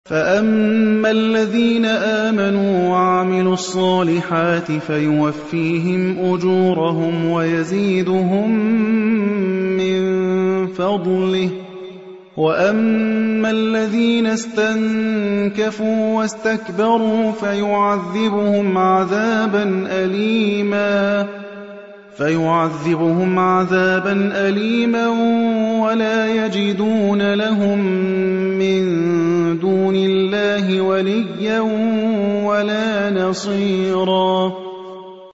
فَأَمَّا الَّذِينَ آمَنُوا وَعَمِلُوا الصَّالِحَاتِ فَيُوَفِّيهِمْ أُجُورَهُمْ وَيَزِيدُهُم مِّن فَضْلِهِ ۖ وَأَمَّا الَّذِينَ اسْتَنكَفُوا وَاسْتَكْبَرُوا فَيُعَذِّبُهُمْ عَذَابًا أَلِيمًا وَلَا يَجِدُونَ لَهُم مِّن دُونِ اللَّهِ وَلِيًّا وَلَا نَصِيرًا